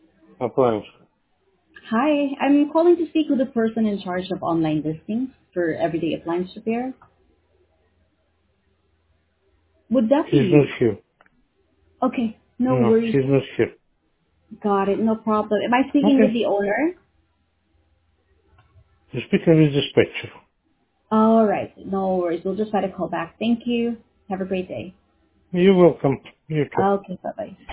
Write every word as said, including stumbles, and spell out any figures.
Appliance. Hi, I'm calling to speak with the person in charge of online listings for everyday appliance repair. Would that be She's not you? here. Okay, no No, worries. she's not here. Got it, no problem. Am I speaking with Okay. the owner? The speaker is dispatcher. All right, no worries. We'll just try to call back. Thank you. Have a great day. You're welcome. You too. Okay, bye-bye.